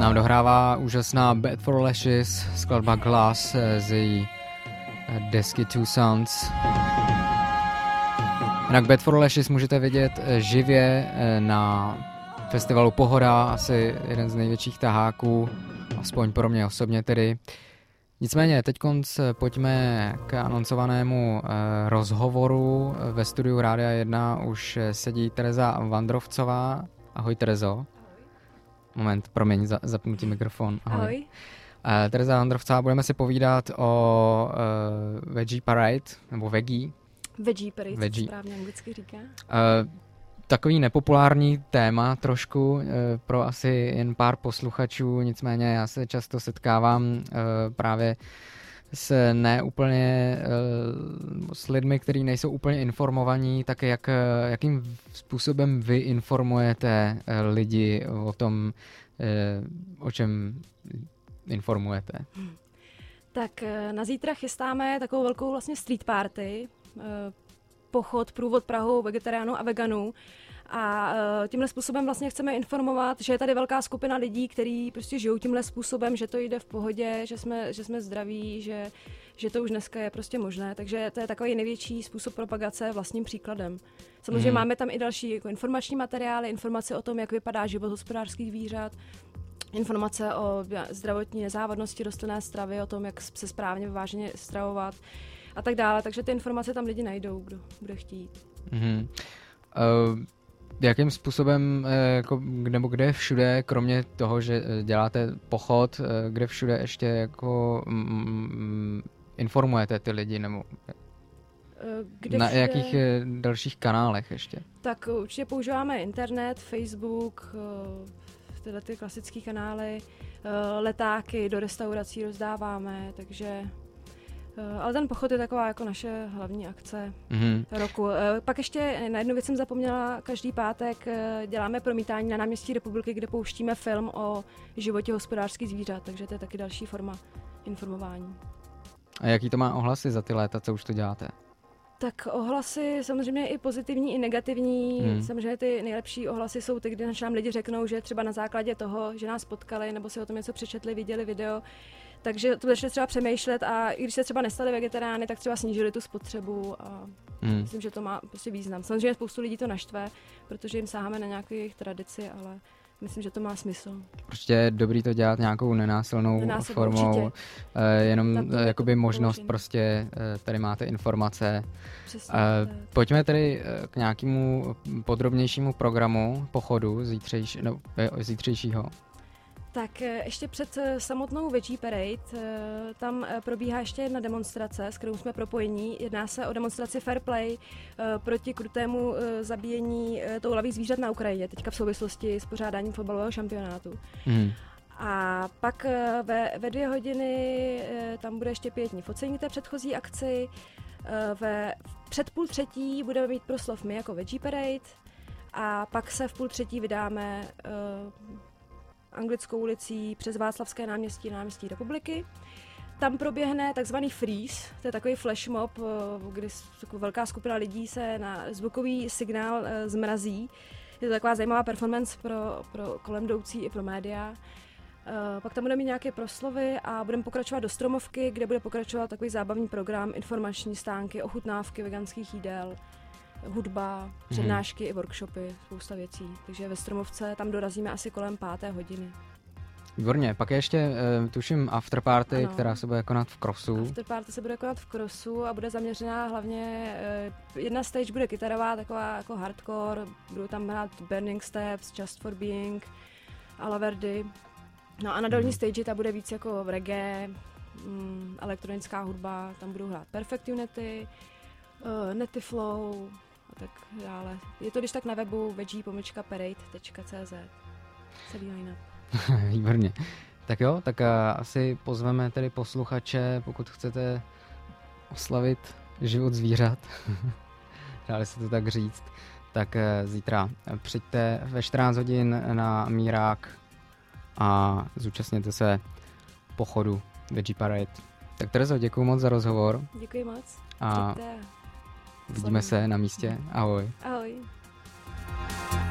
nám dohrává úžasná Bad for Lashes, skladba Glass z její desky Two Sons. Jinak Bad for Lashes můžete vidět živě na festivalu Pohoda, asi jeden z největších taháků, aspoň pro mě osobně tedy. Nicméně, teďkonc pojďme k anoncovanému rozhovoru. Ve studiu Rádia 1 už sedí Tereza Vandrovcová. Ahoj, Terezo. Moment, promiň, zapnutí mikrofon. Ahoj. Tereza Vandrovcová, budeme si povídat o Veggie Parade, nebo Veggie Parade, správně anglicky říká. Takový nepopulární téma trošku pro asi jen pár posluchačů, nicméně já se často setkávám právě s neúplně s lidmi, kteří nejsou úplně informovaní, tak jakým způsobem vy informujete lidi o tom, o čem informujete? Tak na zítra chystáme takovou velkou vlastně street party, pochod, průvod Prahou vegetariánů a veganů. A tímhle způsobem vlastně chceme informovat, že je tady velká skupina lidí, kteří prostě žijou tímhle způsobem, že to jde v pohodě, že jsme zdraví, že to už dneska je prostě možné. Takže to je takový největší způsob propagace vlastním příkladem. Samozřejmě máme tam i další jako informační materiály, informace o tom, jak vypadá život hospodářských zvířat, informace o zdravotní nezávadnosti rostlinné stravy, o tom, jak se správně vyváženě stravovat a tak dále. Takže ty informace tam lidi najdou, kdo bude chtít. Jakým způsobem, jako, nebo kde všude, kromě toho, že děláte pochod, kde všude ještě jako informujete ty lidi, nebo na jakých dalších kanálech ještě? Tak určitě používáme internet, Facebook, tyhle ty klasické kanály, letáky do restaurací rozdáváme, takže... Ale ten pochod je taková jako naše hlavní akce roku. Pak ještě na jednu věc jsem zapomněla, každý pátek děláme promítání na náměstí Republiky, kde pouštíme film o životě hospodářských zvířat, takže to je taky další forma informování. A jaký to má ohlasy za ty léta, co už to děláte? Tak ohlasy samozřejmě i pozitivní, i negativní. Samozřejmě ty nejlepší ohlasy jsou ty, kdy nám lidi řeknou, že třeba na základě toho, že nás potkali nebo si o tom něco přečetli, viděli video, takže to začali třeba přemýšlet a i když se třeba nestali vegetariány, tak třeba snížili tu spotřebu a myslím, že to má prostě význam. Samozřejmě spoustu lidí to naštve, protože jim sáháme na nějakou jejich tradici, ale myslím, že to má smysl. Prostě je dobrý to dělat nějakou nenásilnou formou, jenom jakoby možnost prostě, tady máte informace. Přesně, pojďme tedy k nějakému podrobnějšímu programu pochodu zítřejšího. Tak ještě před samotnou Veggie Parade tam probíhá ještě jedna demonstrace, s kterou jsme propojení. Jedná se o demonstraci Fair Play proti krutému zabíjení toulavých zvířat na Ukrajině, teďka v souvislosti s pořádáním fotbalového šampionátu. A pak ve 2 hodiny tam bude ještě pětní focení té předchozí akci. Před 2:30 budeme mít proslov my jako Veggie Parade a pak se v 2:30 vydáme Anglickou ulicí přes Václavské náměstí na náměstí Republiky. Tam proběhne takzvaný freeze, to je takový flash mob, kdy velká skupina lidí se na zvukový signál zmrazí. Je to taková zajímavá performance pro kolem jdoucí i pro média. Pak tam budeme mít nějaké proslovy a budeme pokračovat do Stromovky, kde bude pokračovat takový zábavní program, informační stánky, ochutnávky veganských jídel, hudba, přednášky i workshopy, spousta věcí. Takže ve Stromovce tam dorazíme asi kolem 5. hodiny. Výborně, pak je ještě, tuším, afterparty, která se bude konat v Crossu. Afterparty se bude konat v Crossu a bude zaměřená hlavně, jedna stage bude kytarová, taková jako hardcore, budou tam hrát Burning Steps, Just for Being, Alaverdy. No a na dolní stage ta bude víc jako reggae, elektronická hudba, tam budou hrát Perfect Unity, Netty Flow a tak dále. Je to když tak na webu veggie-parade.cz. Celý line-up. Výborně. Tak jo, tak asi pozveme tedy posluchače, pokud chcete oslavit život zvířat, dá se to tak říct, tak zítra přijďte ve 14 hodin na Mírák a zúčastněte se pochodu Veggie Parade. Tak Terezo, děkuji moc za rozhovor. Děkuji moc. A vidíme se na místě. Ahoj. Ahoj.